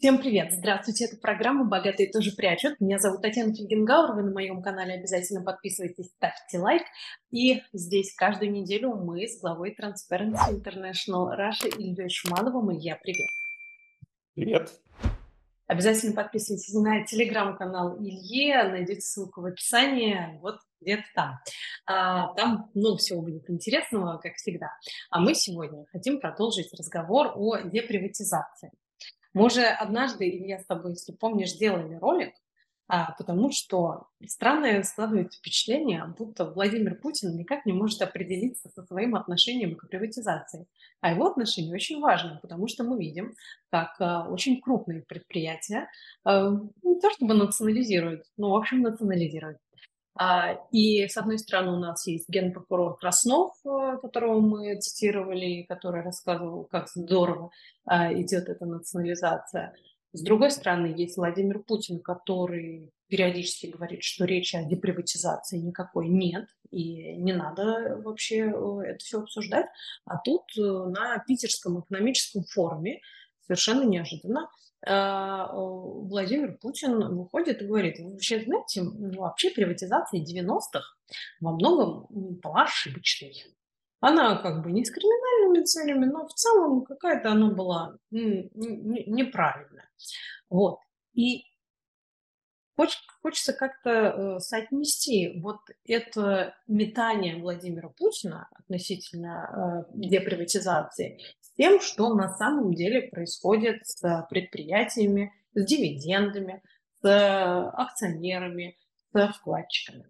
Всем привет! Здравствуйте, это программа «Богатые тоже прячут». Меня зовут Татьяна Фельгенгауэр, вы на моем канале обязательно подписывайтесь, ставьте лайк. И здесь каждую неделю мы с главой Transparency International Russia Ильей Шумановым. Илья, привет! Привет. Обязательно подписывайтесь на телеграм-канал Ильи, найдете ссылку в описании, вот где-то там. Там много всего будет интересного, как всегда. А мы сегодня хотим продолжить разговор о деприватизации. Мы уже однажды, Илья, с тобой, если помнишь, делали ролик, потому что странное складывается впечатление, будто Владимир Путин никак не может определиться со своим отношением к приватизации. А его отношение очень важно, потому что мы видим, как очень крупные предприятия не то чтобы национализируют, но, в общем, национализируют. И, с одной стороны, у нас есть генпрокурор Краснов, которого мы цитировали, и который рассказывал, как здорово идет эта национализация. С другой стороны, есть Владимир Путин, который периодически говорит, что речи о деприватизации никакой нет, и не надо вообще это все обсуждать. А тут на Питерском экономическом форуме совершенно неожиданно Владимир Путин выходит и говорит: вы вообще знаете, вообще приватизация 90-х во многом была ошибочной. Она как бы не с криминальными целями, но в целом какая-то она была неправильная. Вот. И хочется как-то соотнести вот это метание Владимира Путина относительно деприватизации с тем, что на самом деле происходит с предприятиями, с дивидендами, с акционерами, с вкладчиками.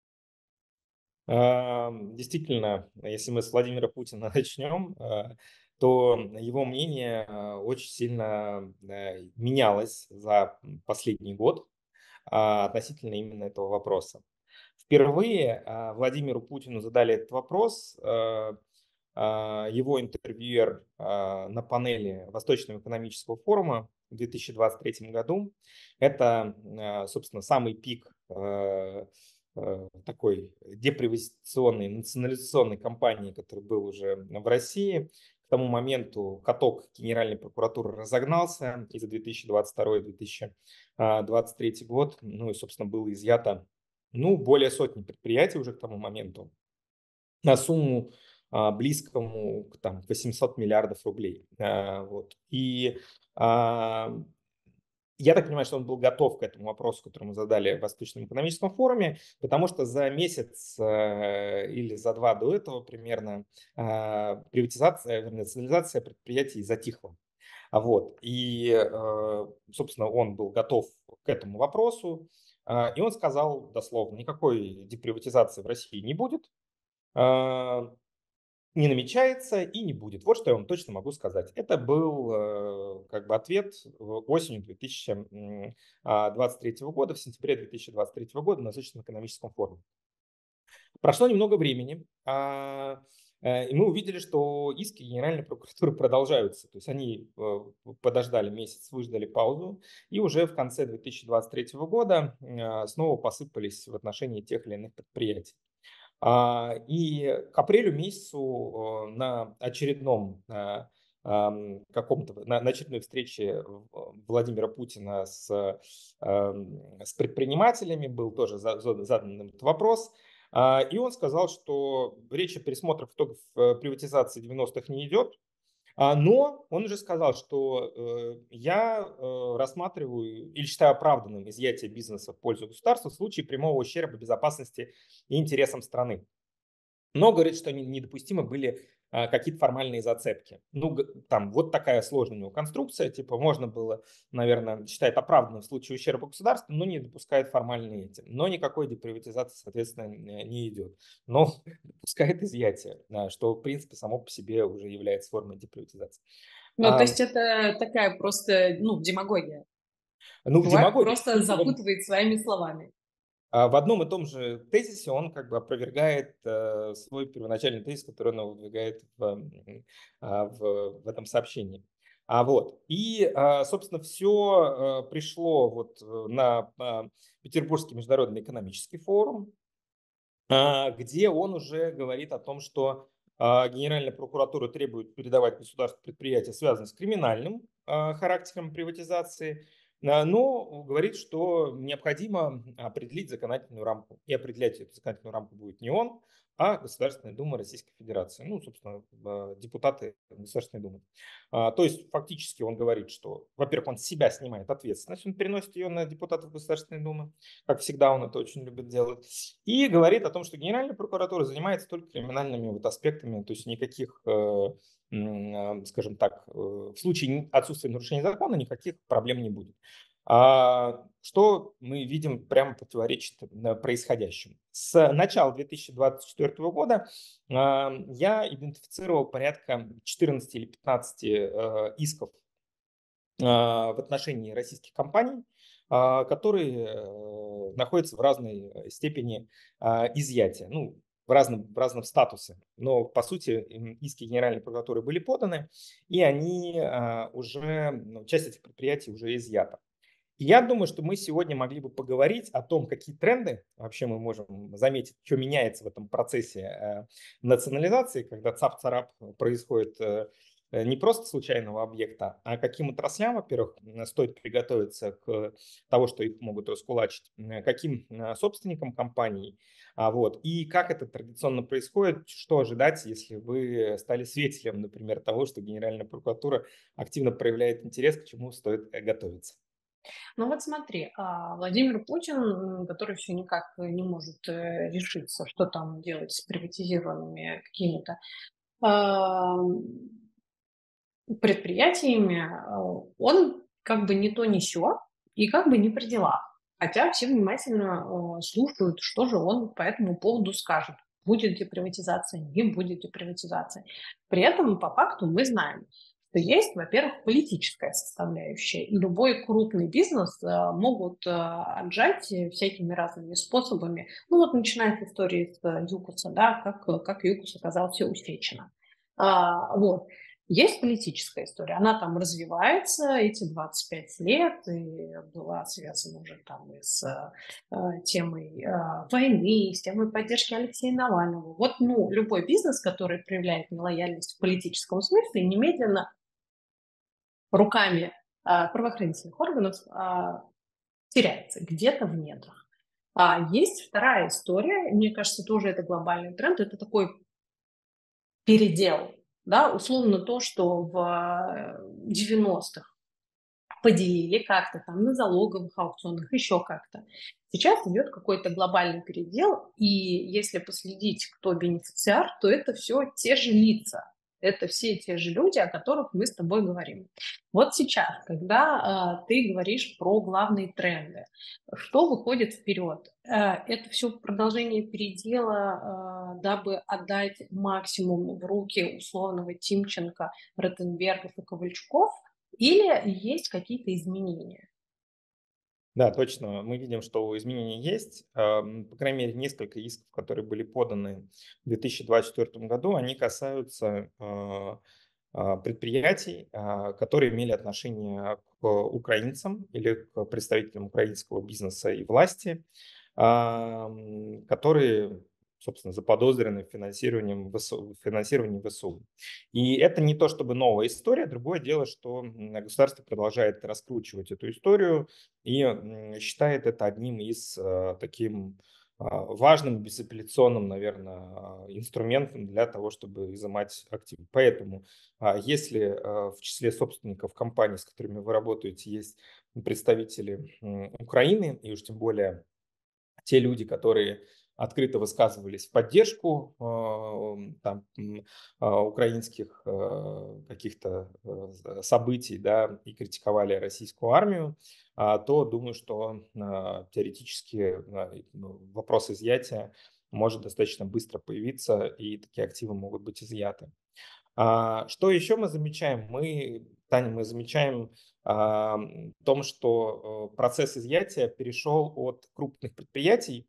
Действительно, если мы с Владимира Путина начнем, то его мнение очень сильно менялось за последний год относительно именно этого вопроса. Впервые Владимиру Путину задали этот вопрос, его интервьюер на панели Восточного экономического форума в 2023 году. Это, собственно, самый пик такой деприватизационной, национализационной кампании, который был уже в России. К тому моменту каток Генеральной прокуратуры разогнался, и за 2022-2023 год, ну и, собственно, было изъято более сотни предприятий уже к тому моменту на сумму близкому к 800 миллиардов рублей. Вот. И а, я так понимаю, что он был готов к этому вопросу, который мы задали в Восточном экономическом форуме, потому что за месяц или за два до этого примерно приватизация, вернее, национализация предприятий затихла. Вот. И, собственно, он был готов к этому вопросу, и он сказал дословно: никакой деприватизации в России не будет, не намечается и не будет. Вот что я вам точно могу сказать. Это был как бы ответ осенью 2023 года, в сентябре 2023 года на Восточном экономическом форуме. Прошло немного времени, и мы увидели, что иски Генеральной прокуратуры продолжаются. То есть они подождали месяц, выждали паузу, и уже в конце 2023 года снова посыпались в отношении тех или иных предприятий. И к апрелю месяцу на очередном на очередной встрече Владимира Путина с предпринимателями был тоже задан этот вопрос. И он сказал, что речь о пересмотрах итогов приватизации 90-х не идет, но он уже сказал, что я рассматриваю или считаю оправданным изъятие бизнеса в пользу государства в случае прямого ущерба безопасности и интересам страны. Но говорит, что недопустимы были какие-то формальные зацепки. Там вот такая сложная у него конструкция, типа можно было, наверное, считает оправданным в случае ущерба государству, но не допускает формальные эти. Но никакой деприватизации, соответственно, не идет. Но допускает изъятие, что, в принципе, само по себе уже является формой деприватизации. Ну, то А, есть это такая просто, демагогия. Чувак Демагогия. просто запутывает своими словами. В одном и том же тезисе он как бы опровергает свой первоначальный тезис, который он выдвигает в этом сообщении. Собственно, все пришло вот на Петербургский международный экономический форум, где он уже говорит о том, что Генеральная прокуратура требует передавать государству предприятия, связанные с криминальным характером приватизации, но говорит, что необходимо определить законодательную рамку. И определять эту законодательную рамку будет не он, а Государственная Дума Российской Федерации. Ну, собственно, депутаты Государственной Думы. То есть фактически он говорит, что, во-первых, он с себя снимает ответственность, он переносит ее на депутатов Государственной Думы, как всегда он это очень любит делать, и говорит о том, что Генеральная прокуратура занимается только криминальными вот аспектами, то есть никаких, скажем так, в случае отсутствия нарушения закона никаких проблем не будет. Что мы видим прямо противоречит происходящему. С начала 2024 года я идентифицировал порядка 14 или 15 исков в отношении российских компаний, которые находятся в разной степени изъятия, ну, в разном статусе. Но, по сути, иски Генеральной прокуратуры были поданы, и они часть этих предприятий уже изъята. И я думаю, что мы сегодня могли бы поговорить о том, какие тренды вообще мы можем заметить, что меняется в этом процессе национализации, когда цап-царап происходит не просто случайного объекта, а каким отраслям, во-первых, стоит приготовиться к тому, что их могут раскулачить, каким собственникам компаний, вот, и как это традиционно происходит, что ожидать, если вы стали свидетелем, например, того, что Генеральная прокуратура активно проявляет интерес, к чему стоит готовиться. Ну вот смотри, Владимир Путин, который все никак не может решиться, что там делать с приватизированными какими-то предприятиями, он как бы не то не сё и как бы не при делах. Хотя все внимательно слушают, что же он по этому поводу скажет. Будет деприватизация, не будет деприватизации. При этом по факту мы знаем, что есть, во-первых, политическая составляющая. И любой крупный бизнес могут отжать всякими разными способами. Ну вот начиная с истории с ЮКОСа, да, как ЮКОС оказался у Сечина. Вот. Есть политическая история, она там развивается эти 25 лет и была связана уже там и с темой войны, с темой поддержки Алексея Навального. Вот, ну, любой бизнес, который проявляет нелояльность в политическом смысле, немедленно руками правоохранительных органов теряется где-то в недрах. А есть вторая история, мне кажется, тоже это глобальный тренд, это такой передел, да, условно то, что в 90-х поделили как-то там на залоговых аукционах, еще как-то. Сейчас идет какой-то глобальный передел, и если последить, кто бенефициар, то это все те же лица. Это все те же люди, о которых мы с тобой говорим. Вот сейчас, когда ты говоришь про главные тренды, что выходит вперед? Это все продолжение передела, дабы отдать максимум в руки условного Тимченко, Ротенбергов и Ковальчуков, или есть какие-то изменения? Да, точно. Мы видим, что изменения есть. По крайней мере, несколько исков, которые были поданы в 2024 году, они касаются предприятий, которые имели отношение к украинцам или к представителям украинского бизнеса и власти, которые, собственно, заподозрены в финансировании ВСУ. И это не то чтобы новая история. Другое дело, что государство продолжает раскручивать эту историю и считает это одним из таким важным, безапелляционным, наверное, инструментом для того, чтобы изымать активы. Поэтому, если в числе собственников компаний, с которыми вы работаете, есть представители Украины, и уж тем более те люди, которые открыто высказывались в поддержку там, украинских каких-то событий, да, и критиковали российскую армию, то думаю, что теоретически вопрос изъятия может достаточно быстро появиться, и такие активы могут быть изъяты. Что еще мы замечаем? Таня, мы замечаем в том, что процесс изъятия перешел от крупных предприятий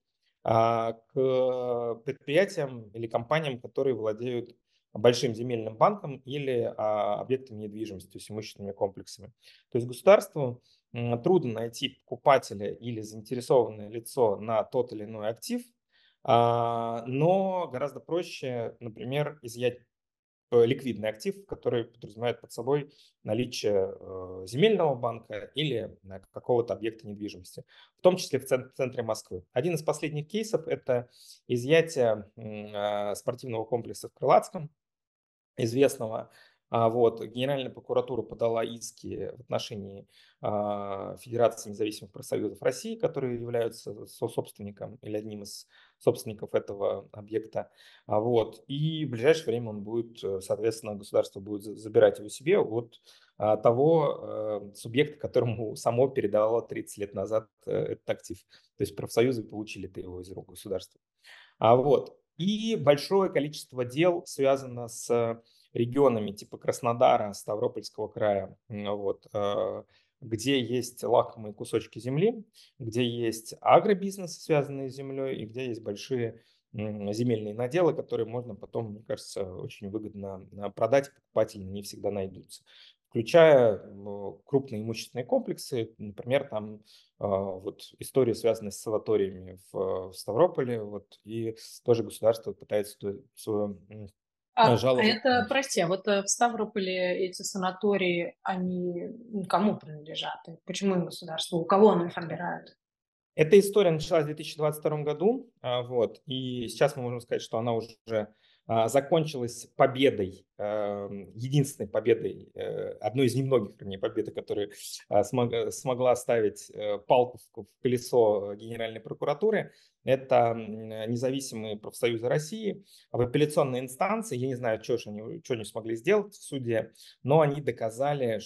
к предприятиям или компаниям, которые владеют большим земельным банком или объектами недвижимости, то есть имущественными комплексами. То есть государству трудно найти покупателя или заинтересованное лицо на тот или иной актив, Но гораздо проще, например, изъять ликвидный актив, который подразумевает под собой наличие земельного банка или какого-то объекта недвижимости, в том числе в центре Москвы. Один из последних кейсов – это изъятие спортивного комплекса в Крылатском, известного. Вот, Генеральная прокуратура подала иски в отношении Федерации независимых профсоюзов России, которые являются собственником или одним из собственников этого объекта. Вот, и в ближайшее время он будет, соответственно, государство будет забирать его себе от того субъекта, которому само передавало 30 лет назад этот актив. То есть профсоюзы получили его из рук государства. Вот. И большое количество дел связано с регионами типа Краснодара, Ставропольского края, вот, где есть лакомые кусочки земли, где есть агробизнес, связанный с землей, и где есть большие земельные наделы, которые можно потом, мне кажется, очень выгодно продать, покупатели не всегда найдутся. Включая крупные имущественные комплексы, например, там вот история, связанная с санаториями в Ставрополе, вот, и тоже государство пытается свое А жалование. это, прости, а вот в Ставрополе эти санатории, они кому принадлежат? И почему им государство? У кого оно их отбирают? Эта история началась в 2022 году, вот, и сейчас мы можем сказать, что она уже закончилась победой, единственной победой, одной из немногих, вернее, победы, которая смогла ставить палку в колесо Генеральной прокуратуры. Это независимые профсоюзы России в апелляционной инстанции. Я не знаю, что они смогли сделать в суде, но они доказали,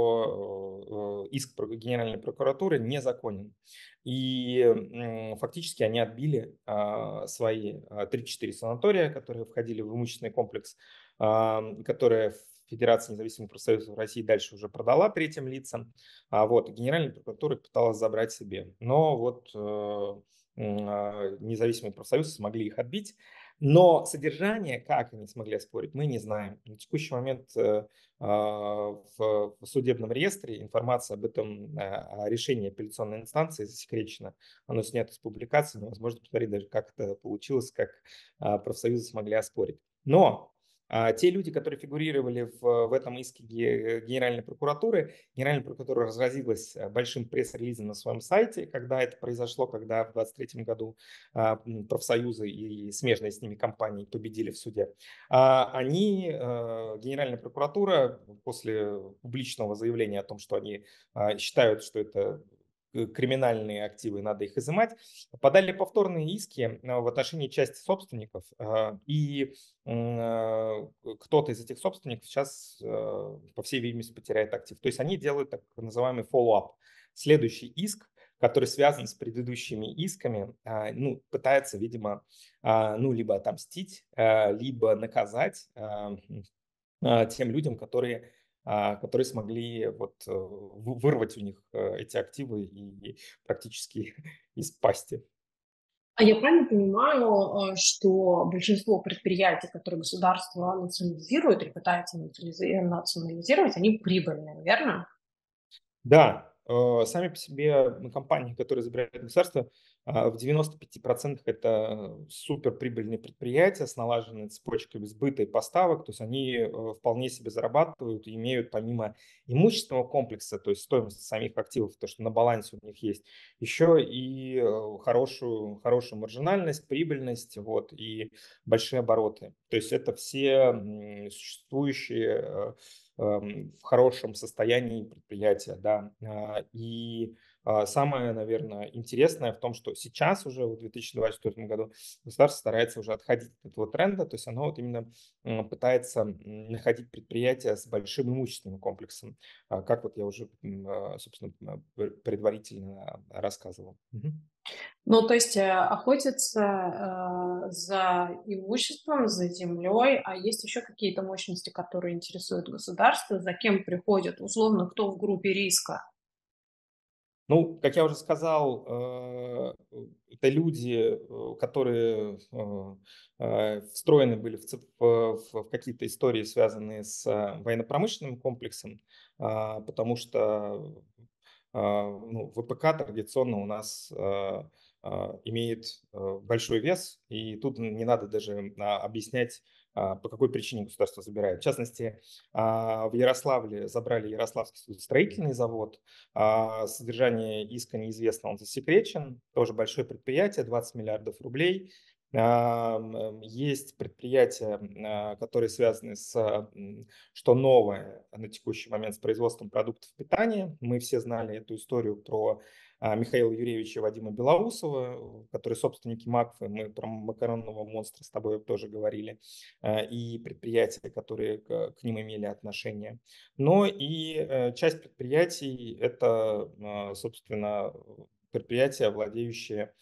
что иск Генеральной прокуратуры незаконен. И фактически они отбили свои 3-4 санатория, которые входили в имущественный комплекс, которые Федерация независимых профсоюзов России дальше уже продала третьим лицам. Вот, Генеральная прокуратура пыталась забрать себе. Но вот независимые профсоюзы смогли их отбить. Но содержание, как они смогли оспорить, мы не знаем. На текущий момент в судебном реестре информация об этом, о решении апелляционной инстанции засекречена. Оно снято с публикации, невозможно посмотреть даже, как это получилось, как профсоюзы смогли оспорить. Но те люди, которые фигурировали в этом иске Генеральной прокуратуры, Генеральная прокуратура разразилась большим пресс-релизом на своем сайте, когда это произошло, когда в 2023 году профсоюзы и смежные с ними компании победили в суде. Генеральная прокуратура после публичного заявления о том, что они считают, что это криминальные активы, надо их изымать, подали повторные иски в отношении части собственников. И кто-то из этих собственников сейчас, по всей видимости, потеряет актив. То есть они делают так называемый follow-up. Следующий иск, который связан с предыдущими исками, ну, пытается, видимо, ну, либо отомстить, либо наказать тем людям, которые смогли вот вырвать у них эти активы и практически из пасти. А я правильно понимаю, что большинство предприятий, которые государство национализирует или пытается национализировать, они прибыльные, верно? Да, сами по себе компании, которые забирают государство, в 95% это суперприбыльные предприятия с налаженной цепочкой сбыта и поставок. То есть они вполне себе зарабатывают и имеют помимо имущественного комплекса, то есть стоимости самих активов, то, что на балансе у них есть, еще и хорошую маржинальность, прибыльность, вот, и большие обороты. То есть это все существующие в хорошем состоянии предприятия, да. И самое, наверное, интересное в том, что сейчас уже в 2024 году государство старается уже отходить от этого тренда, то есть оно вот именно пытается находить предприятия с большим имущественным комплексом, как вот я уже, собственно, предварительно рассказывал. Мгм. Ну, то есть охотятся за имуществом, за землей, а есть еще какие-то мощности, которые интересуют государство, за кем приходят, условно, кто в группе риска? Ну, как я уже сказал, это люди, которые встроены были в какие-то истории, связанные с военно-промышленным комплексом, потому что ну, ВПК традиционно у нас имеет большой вес, и тут не надо даже объяснять, по какой причине государство забирает. В частности, в Ярославле забрали Ярославский строительный завод. Содержание иска неизвестно, он засекречен. Тоже большое предприятие, 20 миллиардов рублей. Есть предприятия, которые связаны что новое на текущий момент, с производством продуктов питания. Мы все знали эту историю про Михаила Юрьевича и Вадима Белоусова, которые собственники Макфы. Мы про макаронного монстра с тобой тоже говорили. И предприятия, которые к ним имели отношение. Но и часть предприятий – это, собственно, предприятия, владеющие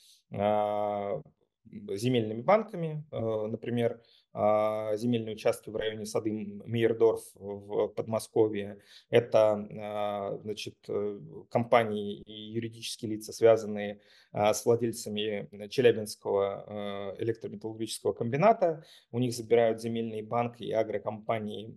земельными банками, например, земельные участки в районе Сады Мейердорф в Подмосковье. Это, значит, компании и юридические лица, связанные с владельцами Челябинского электрометаллургического комбината. У них забирают земельный банк и агрокомпании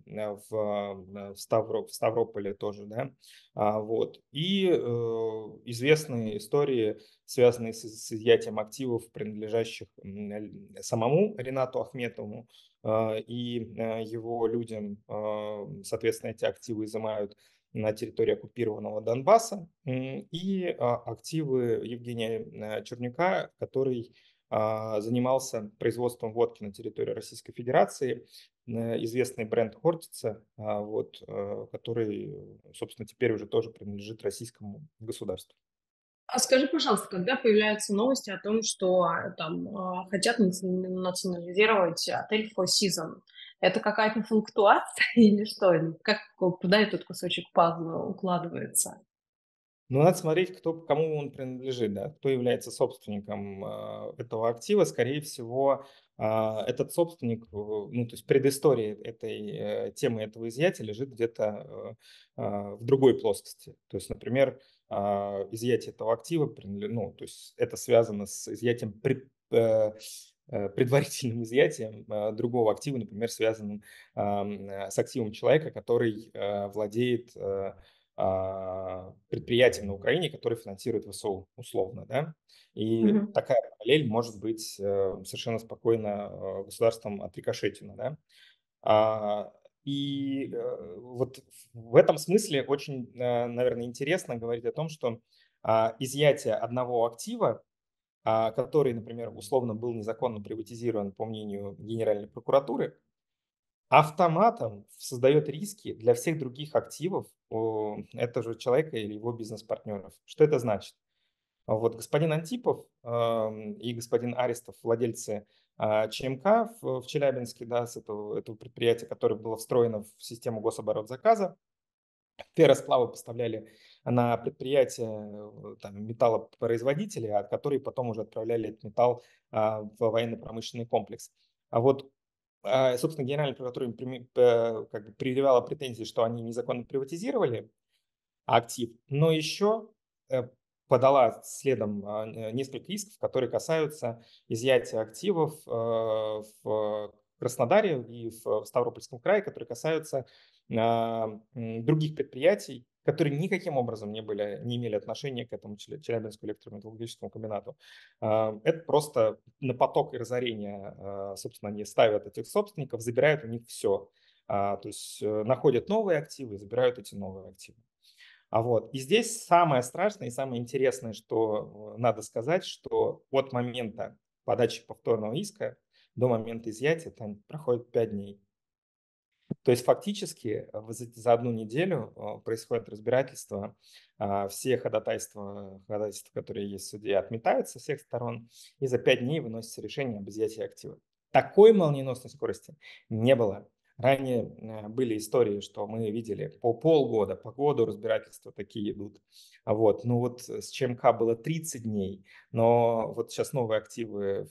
в Ставрополе тоже, да. Вот. И известные истории, связанные с изъятием активов, принадлежащих самому Ринату Ахметову и его людям. Соответственно, эти активы изымают на территории оккупированного Донбасса. И активы Евгения Чернюка, который занимался производством водки на территории Российской Федерации, известный бренд Хортица, вот, который, собственно, теперь уже тоже принадлежит российскому государству. А скажи, пожалуйста, когда появляются новости о том, что там хотят национализировать отель Four Seasons, это какая-то флуктуация или что? Или как, куда этот кусочек пазла укладывается? Но надо смотреть, кому он принадлежит, да, кто является собственником этого актива. Скорее всего, этот собственник, ну, то есть предыстория этой темы этого изъятия лежит где-то в другой плоскости. То есть, например, изъятие этого актива, ну, то есть это связано с изъятием предварительным изъятием другого актива, например, связанным с активом человека, который владеет предприятием на Украине, которое финансирует ВСУ, условно, да. И Мгм. такая параллель может быть совершенно спокойно государством отрикошетена, да. А, И вот в этом смысле очень, наверное, интересно говорить о том, что изъятие одного актива, который, например, условно был незаконно приватизирован, по мнению Генеральной прокуратуры, автоматом создает риски для всех других активов у этого же человека или его бизнес-партнеров. Что это значит? Вот господин Антипов и господин Аристов, владельцы ЧМК в Челябинске, да, с этого предприятия, которое было встроено в систему гособоротзаказа, ферросплавы поставляли на предприятия там, металлопроизводители, которые потом уже отправляли этот металл в военно-промышленный комплекс. А вот собственно, Генеральная прокуратура как бы предъявляла претензии, что они незаконно приватизировали актив, но еще подала следом несколько исков, которые касаются изъятия активов в Краснодаре и в Ставропольском крае, которые касаются других предприятий, которые никаким образом не имели отношения к этому Челябинскому электрометаллургическому комбинату. Это просто на поток и разорение, собственно, они ставят этих собственников, забирают у них все. То есть находят новые активы и забирают эти новые активы. Вот. И здесь самое страшное и самое интересное, что надо сказать, что от момента подачи повторного иска до момента изъятия там проходит 5 дней. То есть фактически за одну неделю происходит разбирательство, все ходатайства, которые есть в суде, отметаются со всех сторон, и за 5 дней выносится решение об изъятии актива. Такой молниеносной скорости не было. Ранее были истории, что мы видели по полгода, по году разбирательства такие идут. Вот. Ну вот с ЧМК было 30 дней, но вот сейчас новые активы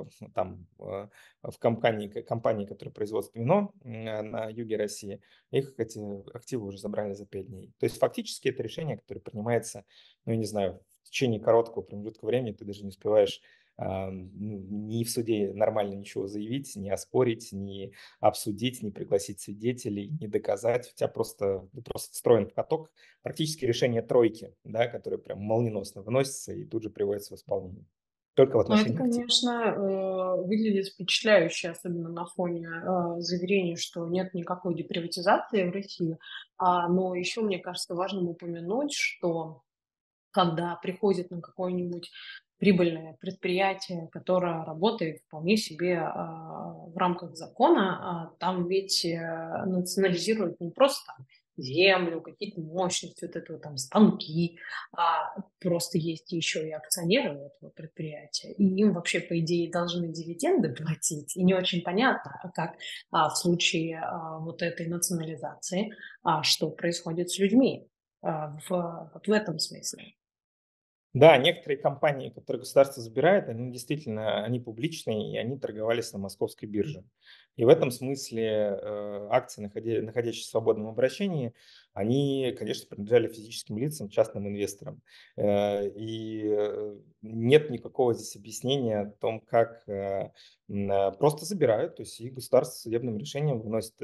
в компании, которая производит вино на юге России, их эти активы уже забрали за 5 дней. То есть фактически это решение, которое принимается, ну, я не знаю, в течение короткого промежутка времени ты даже не успеваешь ни в суде нормально ничего заявить, ни оспорить, ни обсудить, ни пригласить свидетелей, ни доказать. У тебя ты просто встроен в каток. Практически решение тройки, да, которое прям молниеносно выносится и тут же приводится в исполнение. только в Ну, это, отношении активов. конечно, выглядит впечатляюще, особенно на фоне, заверений, что нет никакой деприватизации в России. Но еще, мне кажется, важным упомянуть, что когда приходит на какое-нибудь прибыльное предприятие, которое работает вполне себе в рамках закона, там ведь национализируют не просто там землю, какие-то мощности, вот это вот там станки, просто есть еще и акционеры этого предприятия, и им вообще, по идее, должны дивиденды платить, и не очень понятно, как в случае вот этой национализации, что происходит с людьми вот в этом смысле. Да, некоторые компании, которые государство забирает, они действительно, они публичные, и они торговались на московской бирже. И в этом смысле акции, находящиеся в свободном обращении, они, конечно, принадлежали физическим лицам, частным инвесторам. Нет никакого здесь объяснения о том, как просто забирают, то есть и государство судебным решением выносит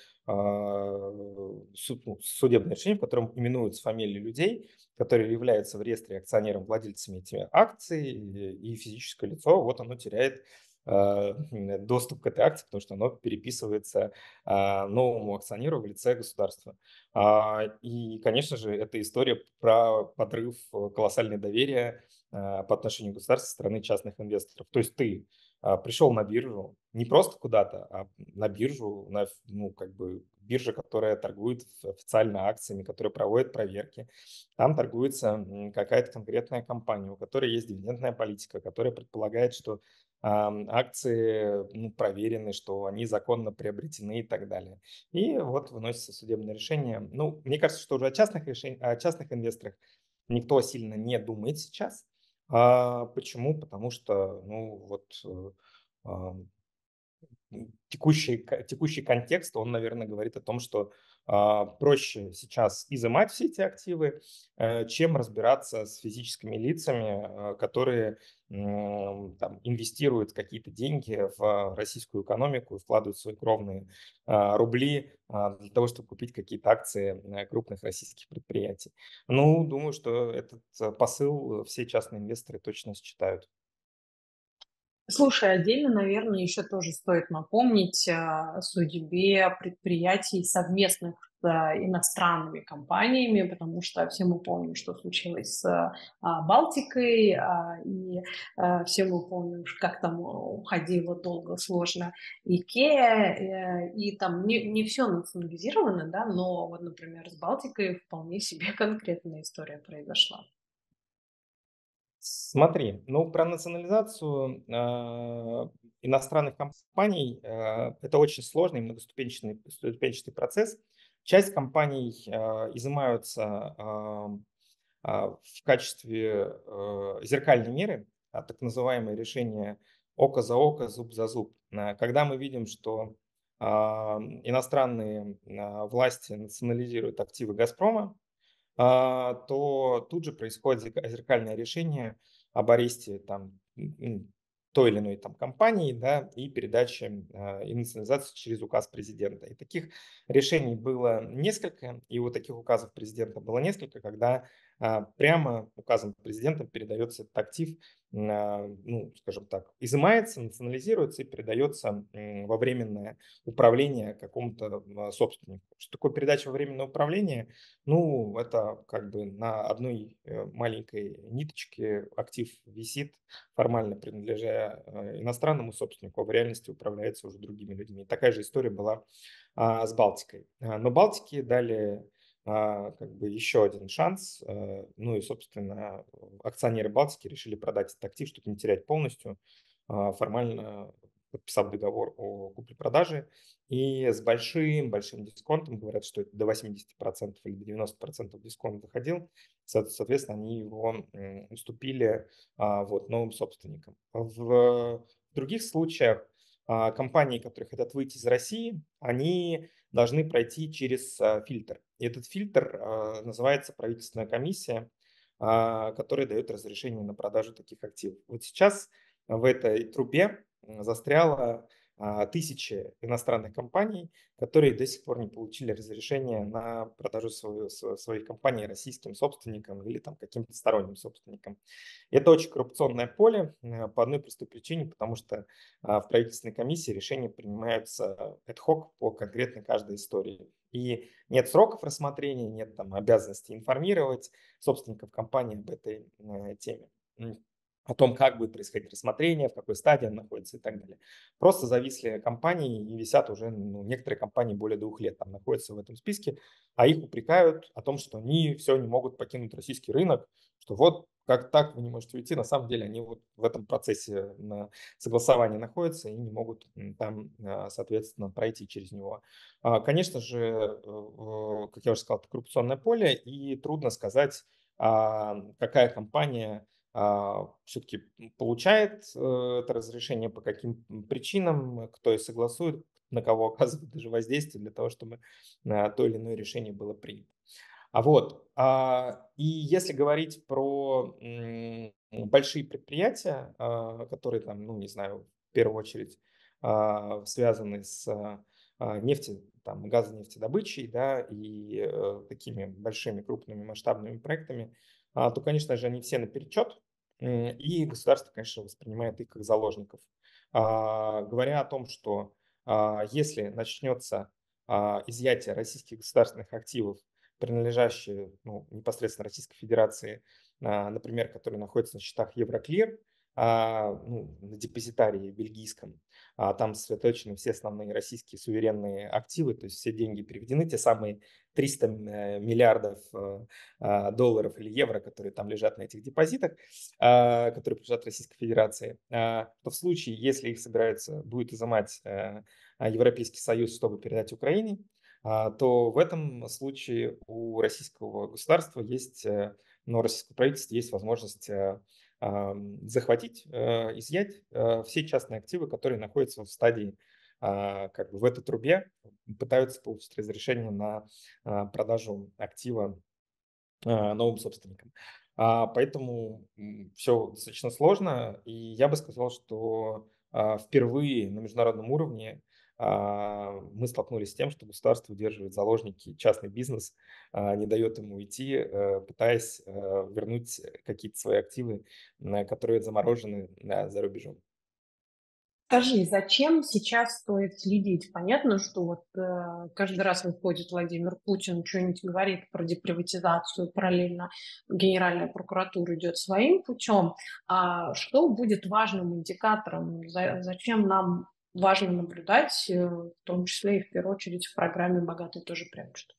судебное решение, в котором именуются фамилии людей, которые являются в реестре акционером, владельцами этих акций, и физическое лицо, вот оно теряет доступ к этой акции, потому что оно переписывается новому акционеру в лице государства. И, конечно же, это история про подрыв колоссального доверия по отношению к государству со стороны частных инвесторов. То есть ты пришел на биржу, не просто куда-то, а на биржу, ну, как бы биржа, которая торгует официально акциями, которая проводит проверки. Там торгуется какая-то конкретная компания, у которой есть дивидендная политика, которая предполагает, что акции проверены, что они законно приобретены и так далее. И вот выносится судебное решение. Ну, мне кажется, что уже о частных инвесторах никто сильно не думает сейчас. Почему? Потому что, ну, вот ам, текущий контекст, он, наверное, говорит о том, что проще сейчас изымать все эти активы, чем разбираться с физическими лицами, которые там, инвестируют какие-то деньги в российскую экономику и вкладывают свои кровные рубли для того, чтобы купить какие-то акции крупных российских предприятий. Ну, думаю, что этот посыл все частные инвесторы точно считают. Слушай, отдельно, наверное, еще тоже стоит напомнить о судьбе предприятий совместных с иностранными компаниями, потому что все мы помним, что случилось с Балтикой, и все мы помним, как там уходило долго, сложно Икея, и там не все национализировано, да, но вот, например, с Балтикой вполне себе конкретная история произошла. Смотри, ну, про национализацию иностранных компаний это очень сложный многоступенчатый процесс. Часть компаний изымаются в качестве зеркальной меры, так называемое решение око за око, зуб за зуб. Когда мы видим, что иностранные власти национализируют активы «Газпрома», то тут же происходит зеркальное решение об аресте там, той или иной там компании, да, и передаче и национализации через указ президента. И таких решений было несколько, и вот таких указов президента было несколько, когда прямо указом президента передается этот актив, ну, скажем так, изымается, национализируется и передается во временное управление какому-то собственнику. Что такое передача во временное управление? Ну, это как бы на одной маленькой ниточке актив висит, формально принадлежа иностранному собственнику, а в реальности управляется уже другими людьми. Такая же история была с Балтикой. Но Балтики дали как бы еще один шанс. Ну и, собственно, акционеры Балтики решили продать этот актив, чтобы не терять полностью, формально подписав договор о купле-продаже. И с большим-большим дисконтом, говорят, что это до 80% или до 90% дисконт заходил, соответственно, они его уступили вот, новым собственникам. В других случаях компании, которые хотят выйти из России, они должны пройти через фильтр. И этот фильтр называется правительственная комиссия, которая дает разрешение на продажу таких активов. Вот сейчас в этой трубе застряла тысячи иностранных компаний, которые до сих пор не получили разрешения на продажу своих компаний российским собственникам или там каким-то сторонним собственникам. Это очень коррупционное поле по одной простой причине, потому что в правительственной комиссии решения принимаются ad hoc по конкретной каждой истории. И нет сроков рассмотрения, нет там обязанности информировать собственников компании об этой теме, о том, как будет происходить рассмотрение, в какой стадии он находится и так далее. Просто зависли компании и висят уже, некоторые компании более 2 лет там находятся в этом списке, а их упрекают о том, что они все не могут покинуть российский рынок, что вот как так вы не можете уйти, на самом деле они вот в этом процессе согласования находятся и не могут там, соответственно, пройти через него. Конечно же, как я уже сказал, это коррупционное поле, и трудно сказать, какая компания все-таки получает это разрешение, по каким причинам, кто и согласует, на кого оказывает даже воздействие для того, чтобы то или иное решение было принято. И если говорить про большие предприятия, которые там, не знаю, в первую очередь связаны с там, газонефтедобычей, да, и такими большими крупными масштабными проектами, то, конечно же, они все наперечет, и государство, конечно, воспринимает их как заложников. Говоря о том, что если начнется изъятие российских государственных активов, принадлежащие непосредственно Российской Федерации, например, которые находятся на счетах Евроклир, на депозитарии бельгийском, там сосредоточены все основные российские суверенные активы, то есть все деньги переведены, те самые 300 миллиардов долларов или евро, которые там лежат на этих депозитах, которые принадлежат Российской Федерации, то в случае, если их собирается, будет изымать Европейский Союз, чтобы передать Украине, то в этом случае у российского государства есть, российского правительства есть возможность захватить, изъять все частные активы, которые находятся в стадии, как бы в этой трубе, пытаются получить разрешение на продажу актива новым собственникам. Поэтому все достаточно сложно, и я бы сказал, что впервые на международном уровне мы столкнулись с тем, что государство удерживает заложники, частный бизнес не дает ему уйти, пытаясь вернуть какие-то свои активы, которые заморожены за рубежом. Скажи, зачем сейчас стоит следить? Понятно, что вот каждый раз выходит Владимир Путин, что-нибудь говорит про деприватизацию, параллельно Генеральная прокуратура идет своим путем. А что будет важным индикатором? Зачем нам важно наблюдать, в том числе и в первую очередь в программе «Богатые тоже прячут»?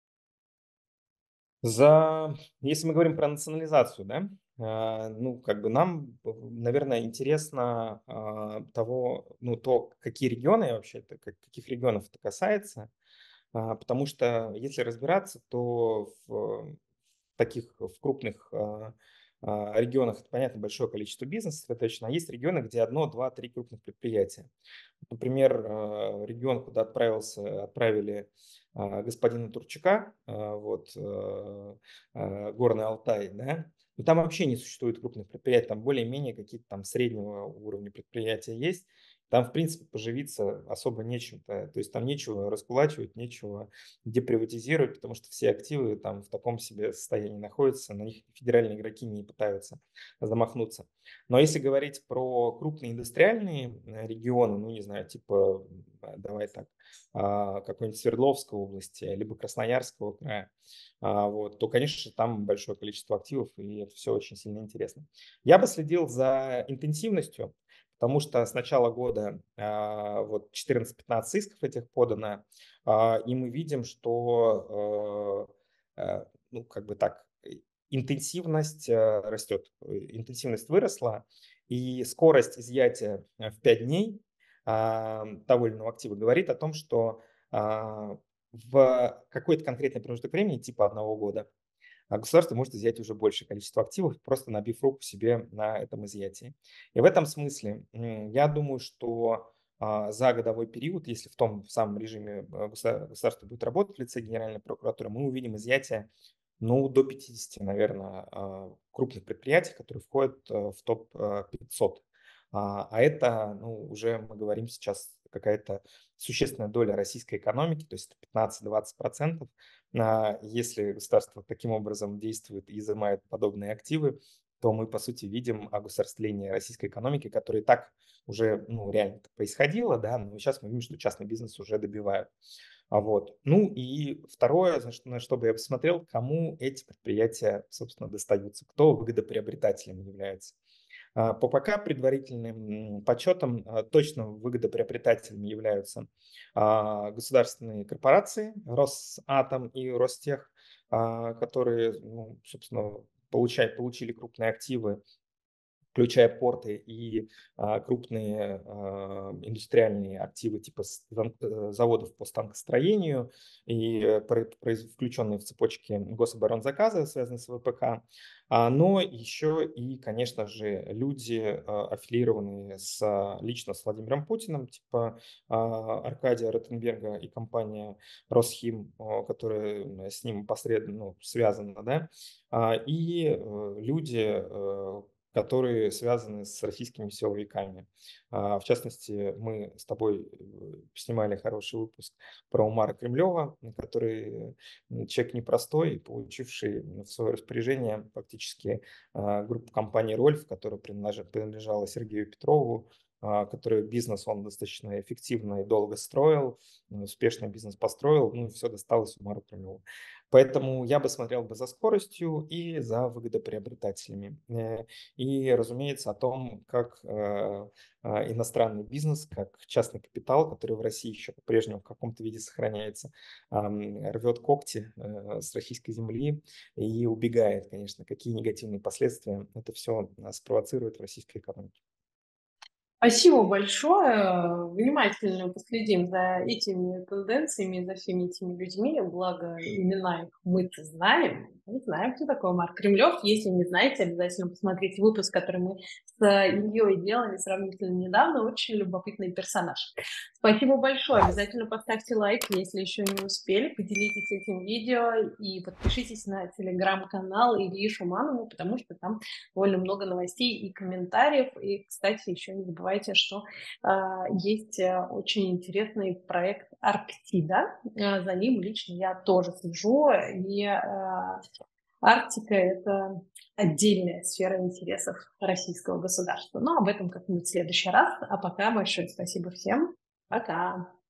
Если мы говорим про национализацию, да, как бы нам, наверное, интересно то, какие регионы вообще, каких регионов это касается, потому что если разбираться, то в крупных регионах, это, понятно, большое количество бизнеса сосредоточено, а есть регионы, где одно, два, три крупных предприятия. Например, регион, куда отправили господина Турчака, Горный Алтай, да, но там вообще не существует крупных предприятий, там более-менее какие-то там среднего уровня предприятия есть. Там, в принципе, поживиться особо нечем-то. То есть там нечего раскулачивать, нечего деприватизировать, потому что все активы там в таком себе состоянии находятся, на них федеральные игроки не пытаются замахнуться. Но если говорить про крупные индустриальные регионы, не знаю, типа, давай так, какой-нибудь Свердловской области, либо Красноярского края, то, конечно, там большое количество активов, и это все очень сильно интересно. Я бы следил за интенсивностью, потому что с начала года 14-15 исков этих подано, и мы видим, что как бы так, интенсивность растет, интенсивность выросла, и скорость изъятия в 5 дней того или иного актива говорит о том, что в какой-то конкретный промежуток времени, типа 1 года, государство может изъять уже большее количество активов, просто набив руку себе на этом изъятии. И в этом смысле я думаю, что за годовой период, если в том самом режиме государство будет работать в лице Генеральной прокуратуры, мы увидим изъятие до 50, наверное, крупных предприятий, которые входят в топ 500. Это, уже мы говорим сейчас какая-то существенная доля российской экономики, то есть 15-20%. Если государство таким образом действует и изымает подобные активы, то мы, по сути, видим огосударствление российской экономики, которое и так уже, ну, реально происходило, да, но сейчас мы видим, что частный бизнес уже добивают. Вот. Ну и второе, на что бы я посмотрел, кому эти предприятия, собственно, достаются, кто выгодоприобретателем является. По пока предварительным подсчетам точно выгодоприобретателями являются государственные корпорации, Росатом и Ростех, которые, ну, собственно, получили крупные активы, включая порты и крупные индустриальные активы типа заводов по станкостроению и включенные в цепочки гособоронзаказа, связанные с ВПК, но еще и, конечно же, люди, аффилированные лично с Владимиром Путиным, типа Аркадия Ротенберга и компания Росхим, которая с ним посредственно, ну, связана, да, и люди, которые связаны с российскими силовиками. В частности, мы с тобой снимали хороший выпуск про Умара Кремлева, который человек непростой, получивший в свое распоряжение фактически группу компаний «Рольф», которая принадлежала Сергею Петрову, который бизнес он достаточно эффективно и долго строил, успешный бизнес построил, ну и все досталось Умару Кремлеву. Поэтому я бы смотрел бы за скоростью и за выгодоприобретателями. И, разумеется, о том, как иностранный бизнес, как частный капитал, который в России еще по-прежнему в каком-то виде сохраняется, рвет когти с российской земли и убегает, конечно, какие негативные последствия это все спровоцирует в российской экономике. Спасибо большое. Внимательно последим за этими тенденциями, за всеми этими людьми. Благо, имена их мы-то знаем. Мы знаем, кто такой Марк Кремлев. Если не знаете, обязательно посмотрите выпуск, который мы с Ильей делали сравнительно недавно. Очень любопытный персонаж. Спасибо большое. Обязательно поставьте лайк, если еще не успели. Поделитесь этим видео и подпишитесь на телеграм-канал Ильи Шуманова, потому что там довольно много новостей и комментариев. И, кстати, еще не забывайте, что есть очень интересный проект Арктида. За ним лично я тоже слежу. И Арктика — это отдельная сфера интересов российского государства. Но об этом как-нибудь в следующий раз. А пока большое спасибо всем. Пока!